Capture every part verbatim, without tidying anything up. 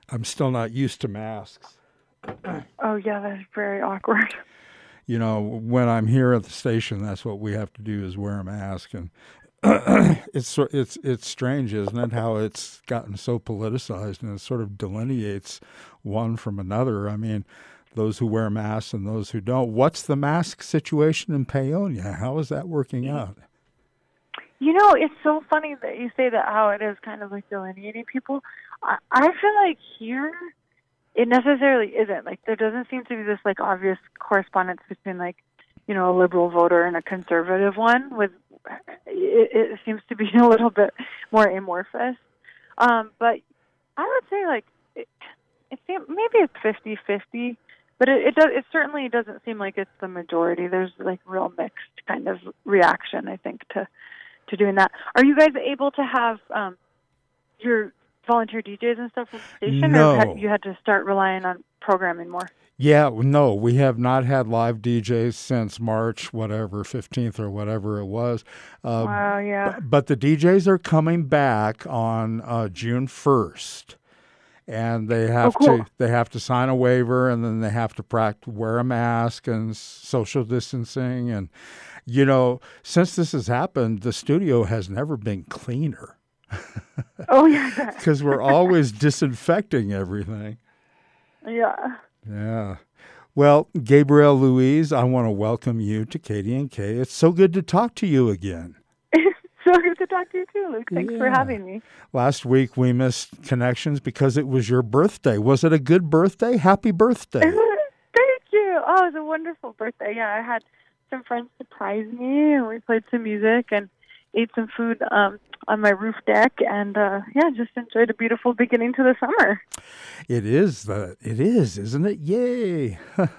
I'm still not used to masks. Oh, yeah, that's very awkward. You know, when I'm here at the station, that's what we have to do is wear a mask. And it's it's it's strange, isn't it, how it's gotten so politicized and it sort of delineates one from another. I mean, those who wear masks and those who don't. What's the mask situation in Paonia? How is that working out? You know, it's so funny that you say that, how it is kind of like delineating people. I, I feel like here it necessarily isn't. Like, there doesn't seem to be this, like, obvious correspondence between, like, you know, a liberal voter and a conservative one. With it, it seems to be a little bit more amorphous. Um, but I would say, like, it, it seems, maybe it's fifty-fifty, but it, it, does, it certainly doesn't seem like it's the majority. There's, like, real mixed kind of reaction, I think, to, to doing that. Are you guys able to have um, your volunteer D Js and stuff at the station, No. or have you had to start relying on programming more? Yeah, no, we have not had live D Js since March, whatever, fifteenth or whatever it was. Uh, Wow, yeah. b- But the D Js are coming back on uh, June first. And they have Oh, cool. to they have to sign a waiver, and then they have to practice, wear a mask and social distancing. And, you know, since this has happened, the studio has never been cleaner. Oh, yeah. Because we're always disinfecting everything. Yeah. Yeah. Well, Gabrielle Louise, I want to welcome you to Katie and Kay. It's so good to talk to you again. So good to talk to you too, Luke. Thanks Yeah. for having me. Last week we missed connections because it was your birthday. Was it a good birthday? Happy birthday. Thank you. Oh, it was a wonderful birthday. Yeah, I had some friends surprise me, and we played some music and ate some food um, on my roof deck, and uh, yeah, just enjoyed a beautiful beginning to the summer. It is, the, it is, isn't it? Yay.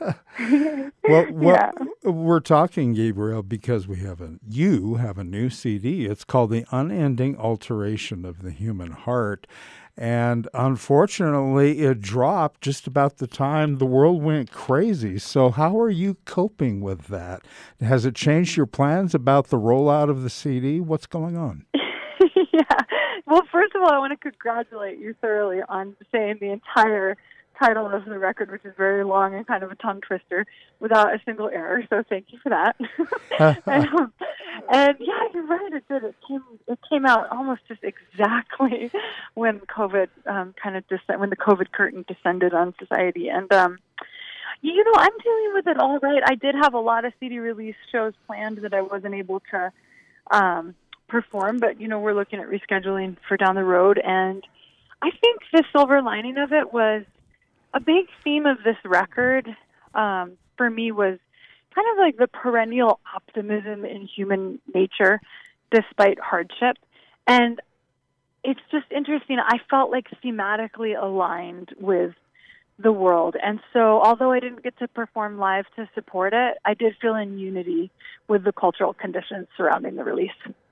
well, well Yeah. we're talking, Gabrielle, because we have a, you have a new C D. It's called The Unending Alteration of the Human Heart. And unfortunately, it dropped just about the time the world went crazy. So how are you coping with that? Has it changed your plans about the rollout of the C D? What's going on? Yeah. Well, first of all, I want to congratulate you thoroughly on saying the entire title of the record, which is very long and kind of a tongue twister, without a single error. So thank you for that. um, and yeah, you're right. It did. It came. It came out almost just exactly when COVID um, kind of descend, when the COVID curtain descended on society. And um, you know, I'm dealing with it all right. I did have a lot of C D release shows planned that I wasn't able to um, perform, but you know, we're looking at rescheduling for down the road. And I think the silver lining of it was a big theme of this record um, for me was kind of like the perennial optimism in human nature despite hardship. And it's just interesting. I felt like thematically aligned with the world. And so although I didn't get to perform live to support it, I did feel in unity with the cultural conditions surrounding the release.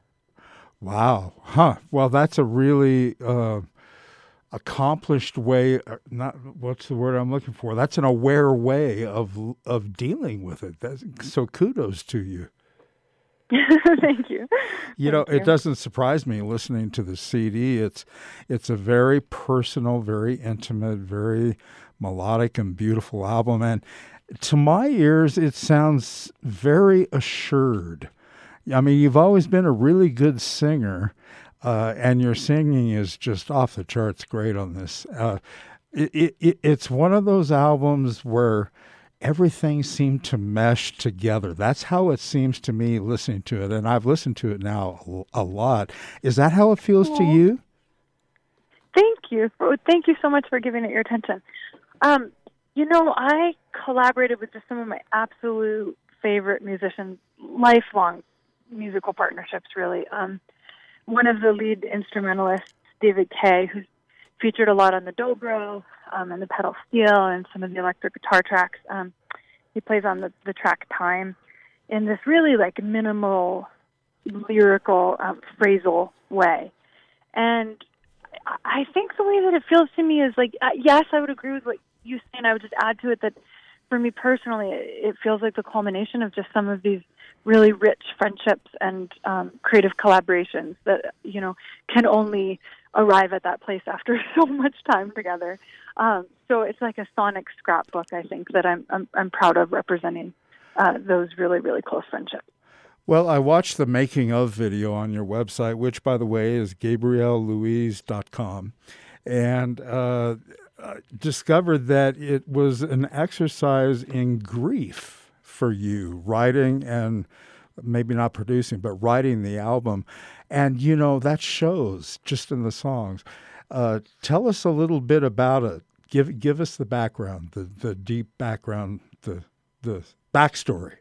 Wow. Huh. Well, that's a really uh, accomplished way, uh, not what's the word I'm looking for? That's an aware way of of dealing with it. That's, so kudos to you. Thank you. You know, Thank it doesn't surprise me listening to the C D. It's it's a very personal, very intimate, very melodic and beautiful album. And to my ears, it sounds very assured. I mean, you've always been a really good singer, uh, and your singing is just off the charts great on this. Uh, it, it, it's one of those albums where everything seemed to mesh together. That's how it seems to me listening to it, and I've listened to it now a lot. Is that how it feels Aww. to you? Thank you. Thank you so much for giving it your attention. Um, you know, I collaborated with just some of my absolute favorite musicians, lifelong musical partnerships, really. Um, one of the lead instrumentalists, David Kay, who's featured a lot on the dobro um, and the pedal steel and some of the electric guitar tracks. Um, he plays on the, the track Time in this really like minimal, lyrical, um, phrasal way. And I think the way that it feels to me is like, uh, yes, I would agree with what you say, and I would just add to it that for me personally, it, it feels like the culmination of just some of these really rich friendships and um, creative collaborations that, you know, can only arrive at that place after so much time together. Um, so it's like a sonic scrapbook, I think, that I'm I'm, I'm proud of representing uh, those really, really close friendships. Well, I watched the making of video on your website, which, by the way, is gabrielle louise dot com, and uh, discovered that it was an exercise in grief for you, writing and maybe not producing, but writing the album. And, you know, that shows just in the songs. Uh, tell us a little bit about it. Give give us the background, the, the deep background, the the backstory.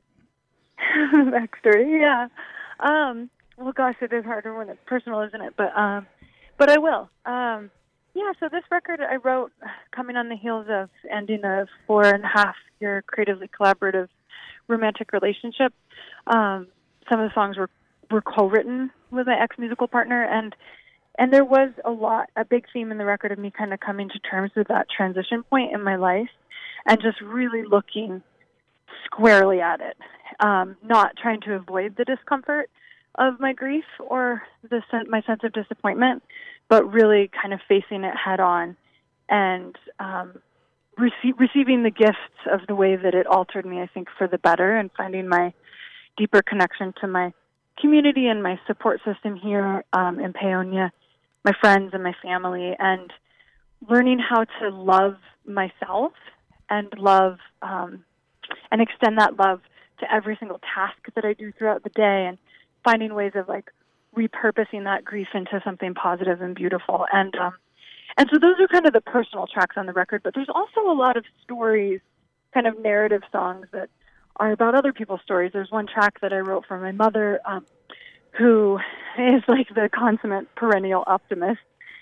Backstory, yeah. Um, well, gosh, it is harder when it's personal, isn't it? But um, but I will. Um, yeah. So this record I wrote coming on the heels of ending a four and a half year creatively collaborative romantic relationship. Um, some of the songs were were co-written with my ex-musical partner, and and there was a lot, a big theme in the record of me kind of coming to terms with that transition point in my life, and just really looking squarely at it. Um, not trying to avoid the discomfort of my grief or the sen- my sense of disappointment, but really kind of facing it head on and um, rece- receiving the gifts of the way that it altered me, I think, for the better, and finding my deeper connection to my community and my support system here um, in Paonia, my friends and my family, and learning how to love myself and love um, and extend that love to every single task that I do throughout the day, and finding ways of like repurposing that grief into something positive and beautiful. And um, and so those are kind of the personal tracks on the record, but there's also a lot of stories, kind of narrative songs that are about other people's stories. There's one track that I wrote for my mother, um, who is like the consummate perennial optimist.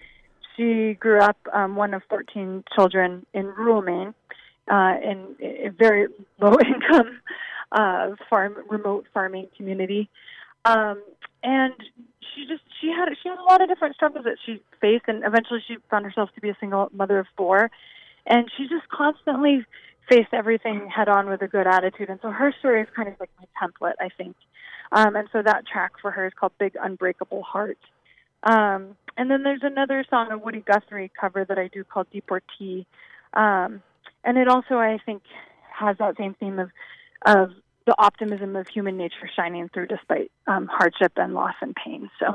She grew up um, one of fourteen children in rural Maine, uh, in a very low income uh, farm, remote farming community. Um, and she just, she had, she had a lot of different struggles that she faced, and eventually she found herself to be a single mother of four. And she just constantly faced everything head on with a good attitude. And so her story is kind of like my template, I think. Um, and so that track for her is called Big Unbreakable Heart. Um, and then there's another song, a Woody Guthrie cover that I do called Deportee. Um, and it also, I think, has that same theme of, of the optimism of human nature shining through despite um, hardship and loss and pain. So.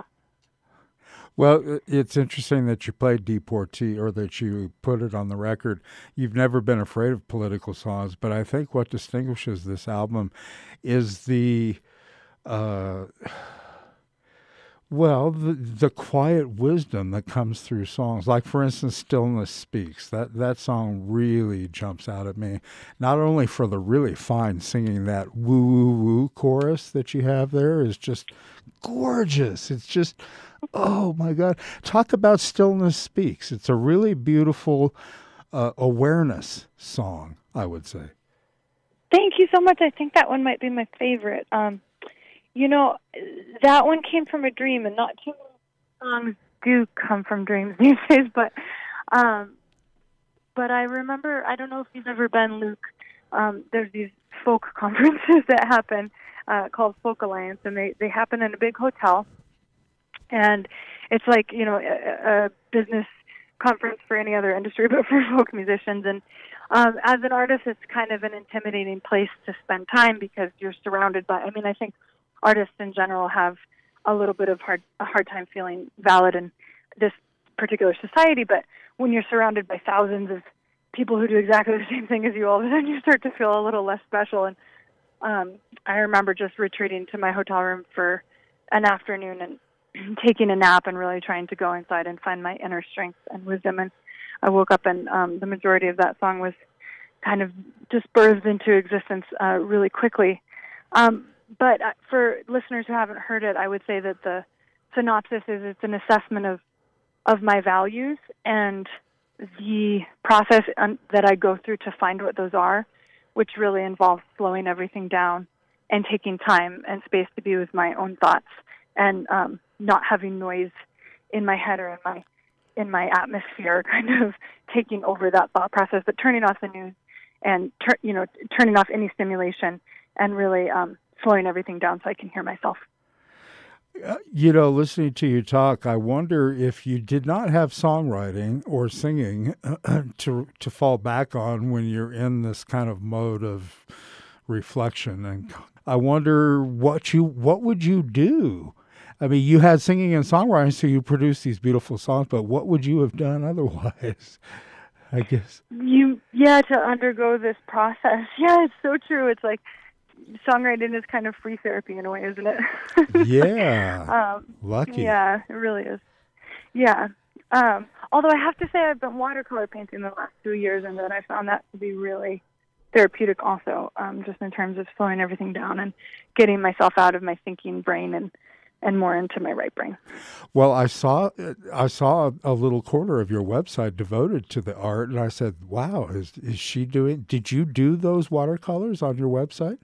Well, it's interesting that you played Deportee, or that you put it on the record. You've never been afraid of political songs, but I think what distinguishes this album is the, uh, well, the, the quiet wisdom that comes through songs. Like, for instance, Stillness Speaks. That, that song really jumps out at me, not only for the really fine singing. That woo-woo-woo chorus that you have there is just gorgeous. It's just... oh, my God. Talk about Stillness Speaks. It's a really beautiful uh, awareness song, I would say. Thank you so much. I think that one might be my favorite. Um, you know, that one came from a dream, and not too many songs do come from dreams these days, but um, but I remember, I don't know if you've ever been, Luke, um, there's these folk conferences that happen uh, called Folk Alliance, and they, they happen in a big hotel. And it's like, you know, a, a business conference for any other industry, but for folk musicians. And um, as an artist, it's kind of an intimidating place to spend time because you're surrounded by, I mean, I think artists in general have a little bit of hard, a hard time feeling valid in this particular society. But when you're surrounded by thousands of people who do exactly the same thing as you, all of a sudden you start to feel a little less special. And um, I remember just retreating to my hotel room for an afternoon and taking a nap and really trying to go inside and find my inner strength and wisdom. And I woke up and um, the majority of that song was kind of just birthed into existence uh, really quickly. Um, but uh, for listeners who haven't heard it, I would say that the synopsis is it's an assessment of, of my values and the process un- that I go through to find what those are, which really involves slowing everything down and taking time and space to be with my own thoughts, and um, not having noise in my head or in my in my atmosphere, kind of taking over that thought process, but turning off the news and tur- you know turning off any stimulation and really um, slowing everything down so I can hear myself. Uh, you know, listening to you talk, I wonder if you did not have songwriting or singing to to fall back on when you're in this kind of mode of reflection. And I wonder what you what would you do? I mean, you had singing and songwriting, so you produced these beautiful songs. But what would you have done otherwise? I guess You, yeah, to undergo this process. Yeah, it's so true. It's like songwriting is kind of free therapy in a way, isn't it? Yeah. um, Lucky. Yeah, it really is. Yeah. Um, although I have to say I've been watercolor painting the last two years, and then I found that to be really therapeutic also, um, just in terms of slowing everything down and getting myself out of my thinking brain and, and more into my right brain. Well, I saw I saw a little corner of your website devoted to the art, and I said, "Wow, is is she doing? Did you do those watercolors on your website?"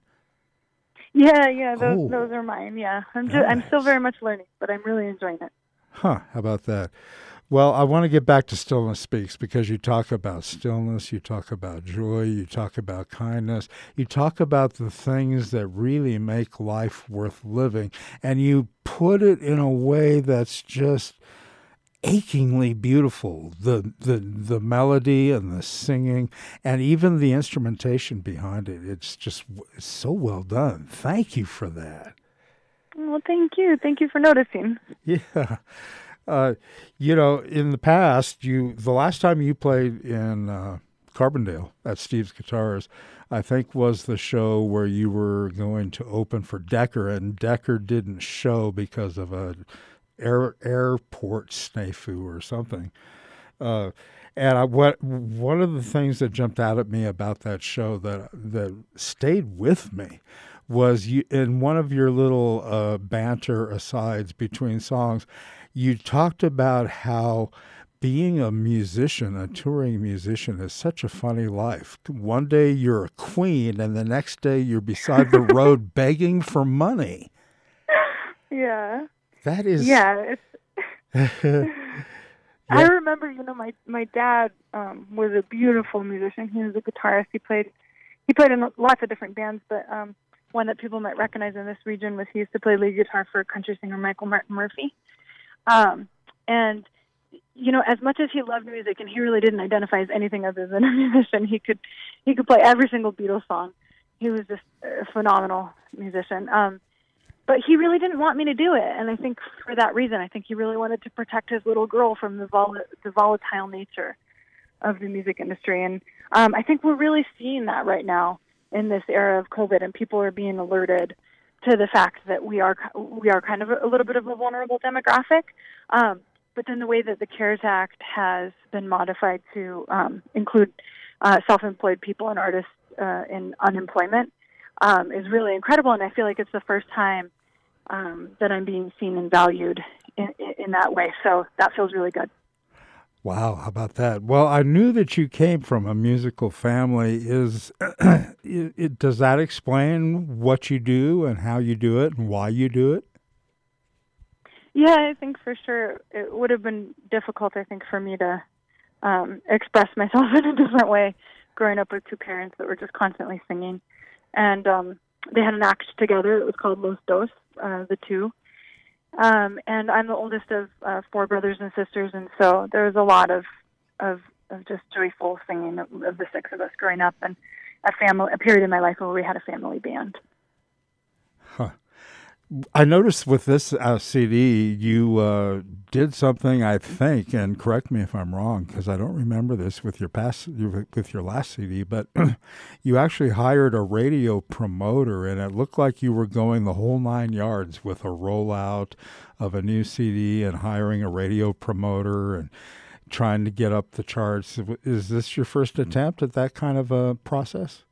Yeah, yeah, those Oh, those are mine. Yeah, I'm just, I'm still nice. very much learning, but I'm really enjoying it. Huh, how about that? Well, I want to get back to Stillness Speaks because you talk about stillness, you talk about joy, you talk about kindness, you talk about the things that really make life worth living, and you put it in a way that's just achingly beautiful. The the the melody and the singing and even the instrumentation behind it. It's just it's so well done. Thank you for that. Well, thank you, thank you for noticing. Yeah. Uh, you know, in the past, you the last time you played in uh, Carbondale at Steve's Guitars, I think was the show where you were going to open for Decker, and Decker didn't show because of a air, airport snafu or something. Uh, and I, what one of the things that jumped out at me about that show that that stayed with me was you in one of your little uh, banter asides between songs, you talked about how being a musician, a touring musician, is such a funny life. One day you're a queen, and the next day you're beside the road begging for money. Yeah, That is, yeah. It's, I yeah. remember, you know, my my dad um, was a beautiful musician. He was a guitarist. He played he played in lots of different bands, but um, one that people might recognize in this region was he used to play lead guitar for country singer Michael Martin Murphey. Um, and you know, as much as he loved music, and he really didn't identify as anything other than a musician, he could he could play every single Beatles song. He was just a phenomenal musician. Um, but he really didn't want me to do it, and I think for that reason, I think he really wanted to protect his little girl from the, vol- the volatile nature of the music industry. And um, I think we're really seeing that right now in this era of COVID, and people are being alerted to the fact that we are we are kind of a, a little bit of a vulnerable demographic. Um, but then the way that the CARES Act has been modified to um, include uh, self-employed people and artists uh, in unemployment um, is really incredible, and I feel like it's the first time um, that I'm being seen and valued in, in that way. So that feels really good. Wow, how about that? Well, I knew that you came from a musical family. Is it, it, does that explain what you do and how you do it and why you do it? Yeah, I think for sure it would have been difficult, I think, for me to um, express myself in a different way growing up with two parents that were just constantly singing. And um, they had an act together that was called Los Dos, uh, the two. Um, and I'm the oldest of uh, four brothers and sisters, and so there was a lot of of, of just joyful singing of, of the six of us growing up, and a family, a period in my life where we had a family band. Huh. I noticed with this uh, C D, you uh, did something, I think, and correct me if I'm wrong, because I don't remember this with your past, with your last C D, but you actually hired a radio promoter, and it looked like you were going the whole nine yards with a rollout of a new C D and hiring a radio promoter and trying to get up the charts. Is this your first attempt at that kind of a process?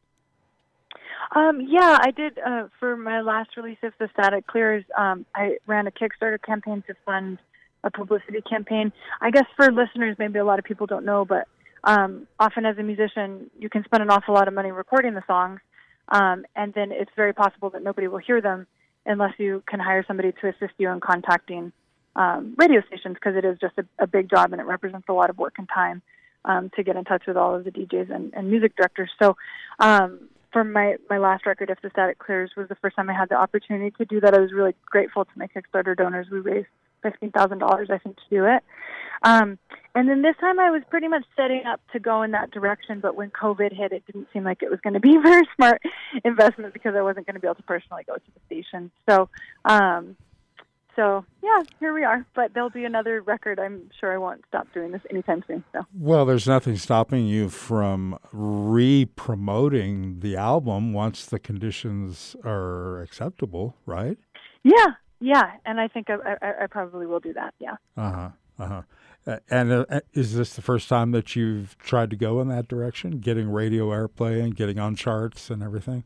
Um, yeah, I did, uh, for my last release, If the Static Clears, um, I ran a Kickstarter campaign to fund a publicity campaign. I guess for listeners, maybe a lot of people don't know, but um, often as a musician, you can spend an awful lot of money recording the songs, um, and then it's very possible that nobody will hear them unless you can hire somebody to assist you in contacting um, radio stations, because it is just a, a big job and it represents a lot of work and time um, to get in touch with all of the D Js and, and music directors. So um, for my, my last record, If the Static Clears, was the first time I had the opportunity to do that. I was really grateful to my Kickstarter donors. We raised fifteen thousand dollars, I think, to do it. Um, and then this time I was pretty much setting up to go in that direction, but when COVID hit, it didn't seem like it was going to be a very smart investment because I wasn't going to be able to personally go to the station. So, um, so yeah, here we are. But there'll be another record. I'm sure I won't stop doing this anytime soon. So. Well, there's nothing stopping you from re-promoting the album once the conditions are acceptable, right? Yeah, yeah, and I think I, I, I probably will do that. Yeah. Uh huh. Uh huh. Uh, and uh, is this the first time that you've tried to go in that direction, getting radio airplay and getting on charts and everything?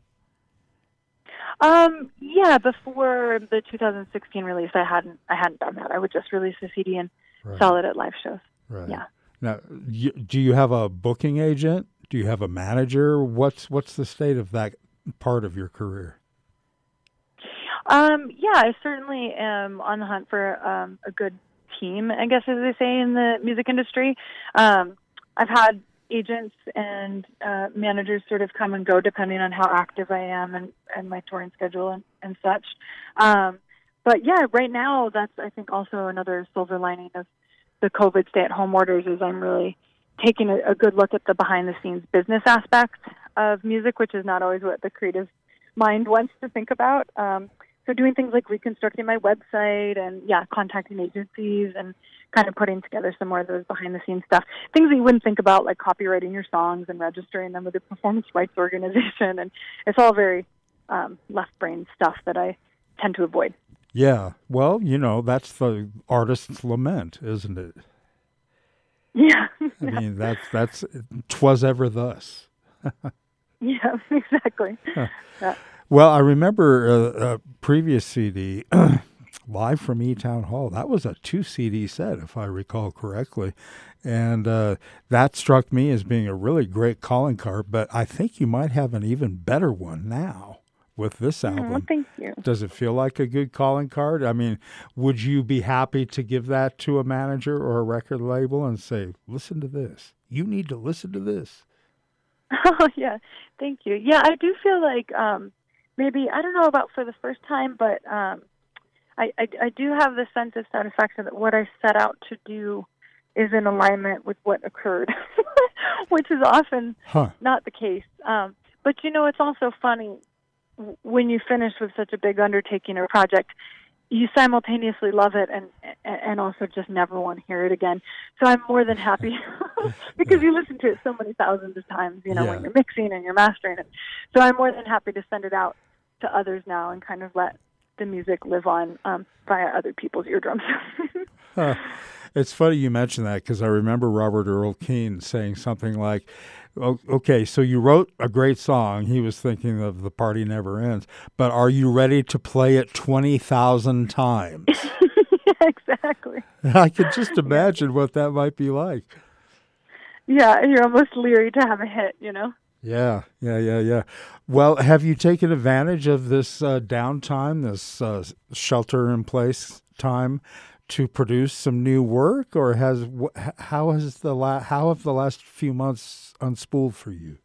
Um, yeah, before the two thousand sixteen release, I hadn't I hadn't done that. I would just release a C D and right. sell it at live shows. Right. Yeah. Now, you, do you have a booking agent? Do you have a manager? What's what's the state of that part of your career? Um, yeah, I certainly am on the hunt for um, a good team, I guess, as they say in the music industry. Um, I've had agents and uh, managers sort of come and go depending on how active I am and, and my touring schedule and, and such. Um, but yeah, right now, that's, I think, also another silver lining of the COVID stay-at-home orders is I'm really taking a, a good look at the behind-the-scenes business aspect of music, which is not always what the creative mind wants to think about. Um, So doing things like reconstructing my website and, yeah, contacting agencies and kind of putting together some more of those behind-the-scenes stuff. Things that you wouldn't think about, like copywriting your songs and registering them with a performance rights organization. And it's all very um, left-brain stuff that I tend to avoid. Yeah. Well, you know, that's the artist's lament, isn't it? Yeah. I mean, that's, that's, 'twas ever thus. Yeah, exactly. Huh. Yeah. Well, I remember a, a previous C D, Live from E-Town Hall. That was a two C D set, if I recall correctly. And uh, that struck me as being a really great calling card, but I think you might have an even better one now with this album. Oh, thank you. Does it feel like a good calling card? I mean, would you be happy to give that to a manager or a record label and say, listen to this. You need to listen to this. Oh, yeah. Thank you. Yeah, I do feel like... Um, Maybe, I don't know about for the first time, but um, I, I, I do have the sense of satisfaction that what I set out to do is in alignment with what occurred, which is often huh. not the case. Um, but, you know, it's also funny when you finish with such a big undertaking or project, you simultaneously love it and and also just never want to hear it again. So I'm more than happy because you listen to it so many thousands of times, you know, yeah. when you're mixing and you're mastering it. So I'm more than happy to send it out to others now and kind of let the music live on um, via other people's eardrums. huh. It's funny you mention that because I remember Robert Earl Keen saying something like, okay, so you wrote a great song. He was thinking of The Party Never Ends, but are you ready to play it twenty thousand times? Yeah, exactly. I could just imagine what that might be like. Yeah, you're almost leery to have a hit, you know? Yeah, yeah, yeah, yeah. Well, have you taken advantage of this uh, downtime, this uh, shelter-in-place time, to produce some new work, or has how has the la- how have the last few months unspooled for you?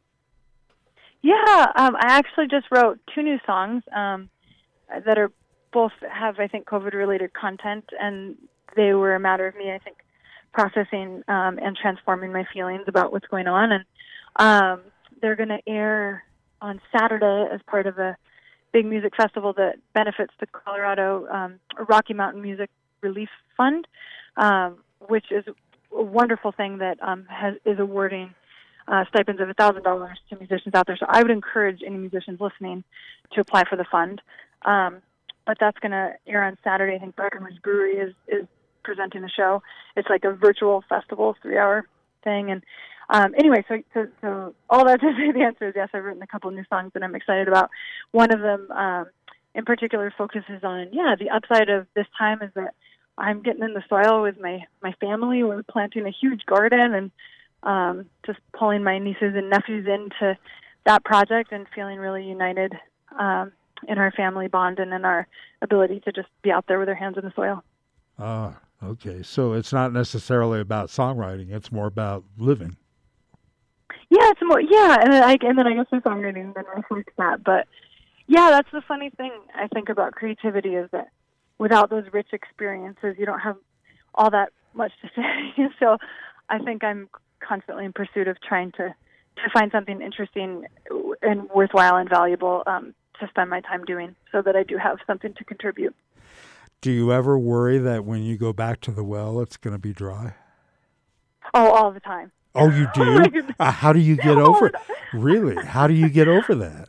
Yeah, um, I actually just wrote two new songs um, that are both have I think COVID related content, and they were a matter of me I think processing um, and transforming my feelings about what's going on, and um, they're going to air on Saturday as part of a big music festival that benefits the Colorado um, Rocky Mountain Music Relief Fund, um, which is a wonderful thing that um, has, is awarding uh, stipends of one thousand dollars to musicians out there. So I would encourage any musicians listening to apply for the fund. Um, but that's going to air on Saturday. I think Breckenridge Brewery is, is presenting the show. It's like a virtual festival, three-hour thing. And um, anyway, so, so, so all that to say the answer is yes, I've written a couple new songs that I'm excited about. One of them um, in particular focuses on, yeah, the upside of this time is that I'm getting in the soil with my, my family. We're planting a huge garden and um, just pulling my nieces and nephews into that project and feeling really united um, in our family bond and in our ability to just be out there with our hands in the soil. Ah, okay. So it's not necessarily about songwriting. It's more about living. Yeah, it's more, yeah, and then I, and then I guess the songwriting then reflects that. But yeah, that's the funny thing I think about creativity is that without those rich experiences, you don't have all that much to say. So I think I'm constantly in pursuit of trying to, to find something interesting and worthwhile and valuable um, to spend my time doing so that I do have something to contribute. Do you ever worry that when you go back to the well, it's going to be dry? Oh, all the time. Oh, you do? uh, how do you get over it? Really? How do you get over that?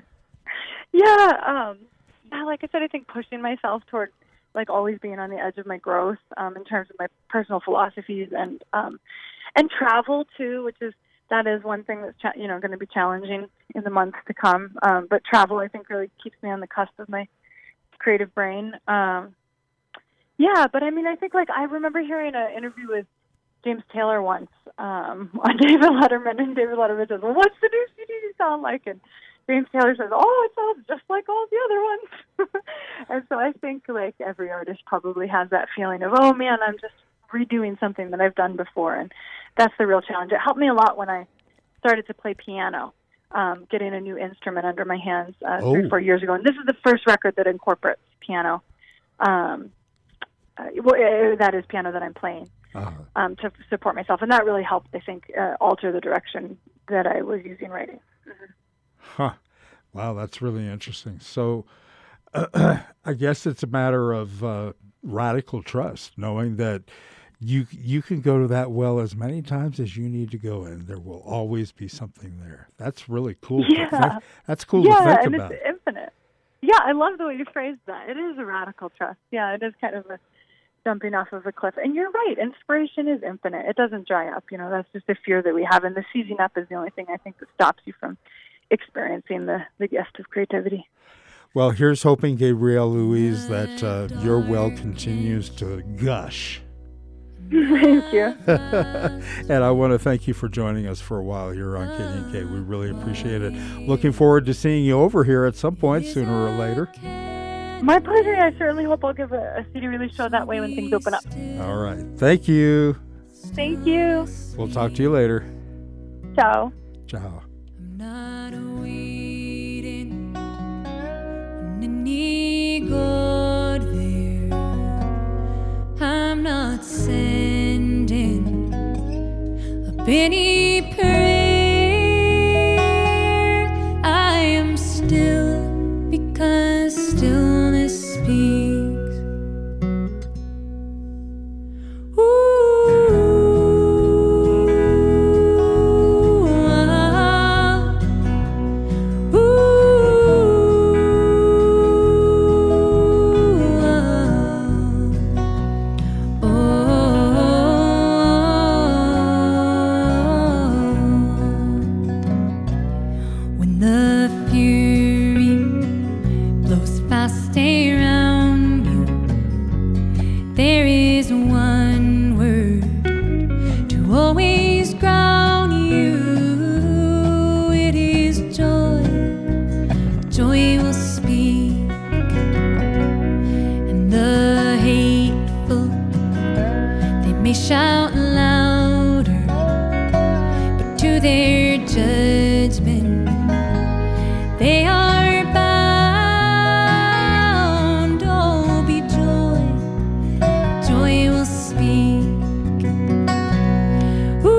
Yeah, um, yeah, like I said, I think pushing myself toward like always being on the edge of my growth um, in terms of my personal philosophies and um, and travel too, which is that is one thing that's cha- you know going to be challenging in the months to come. Um, but travel, I think, really keeps me on the cusp of my creative brain. Um, yeah, but I mean, I think like I remember hearing an interview with James Taylor once um, on David Letterman, and David Letterman says, "Well, what's the new C D sound like?" And James Taylor says, "Oh, it sounds just like all the other ones." And so I think like every artist probably has that feeling of, "Oh man, I'm just redoing something that I've done before," and that's the real challenge. It helped me a lot when I started to play piano, um, getting a new instrument under my hands uh, oh. three, four years ago. And this is the first record that incorporates piano. Um, uh, well, uh, that is piano that I'm playing. Uh-huh. Um, to support myself, and that really helped, I think, uh, alter the direction that I was using writing. Mm-hmm. Huh. Wow, that's really interesting. So uh, I guess it's a matter of uh, radical trust, knowing that you you can go to that well as many times as you need to go, and there will always be something there. That's really cool. Yeah. To think. That's cool yeah, to think and about. It's infinite. Yeah, I love the way you phrased that. It is a radical trust. Yeah, it is kind of a jumping off of a cliff. And you're right, inspiration is infinite. It doesn't dry up. You know, that's just a fear that we have. And the seizing up is the only thing I think that stops you from experiencing the, the gift of creativity. Well, here's hoping, Gabrielle Louise, that uh, your well continues to gush. Thank you. And I want to thank you for joining us for a while here on K D N K. We really appreciate it. Looking forward to seeing you over here at some point, sooner or later. My pleasure. I certainly hope I'll give a, a C D release show that way when things open up. All right. Thank you. Thank you. We'll talk to you later. Ciao. Ciao. I'm not waiting on any God there. I'm not sending up any prayer. I am still because stillness speaks. Ooh, ah, ooh, ah, oh. When the fury blows fast around you, there is one word to always ground you. It is joy. Joy will speak, and the hateful, they may shout louder, but to their judgment they are bound. Oh, be joy, joy will speak. Ooh,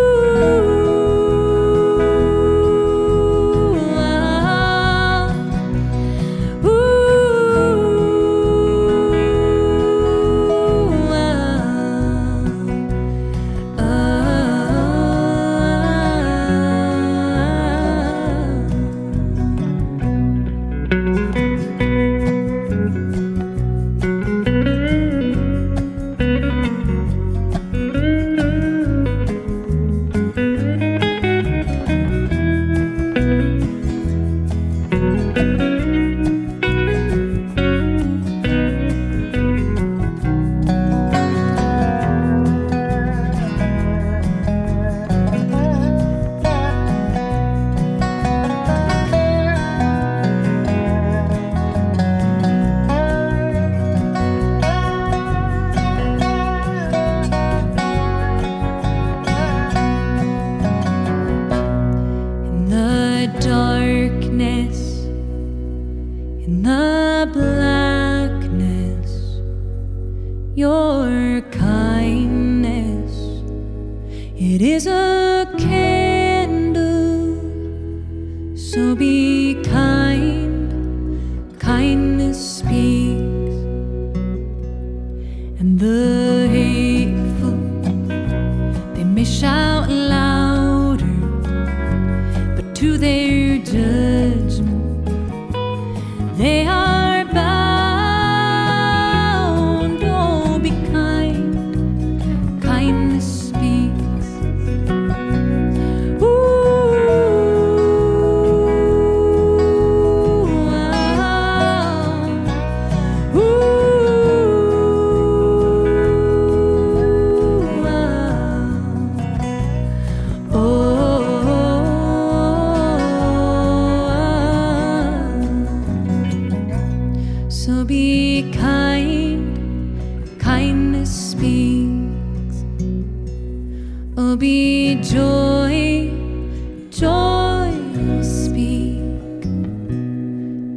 ah, ooh, ah, ah.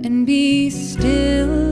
and be still.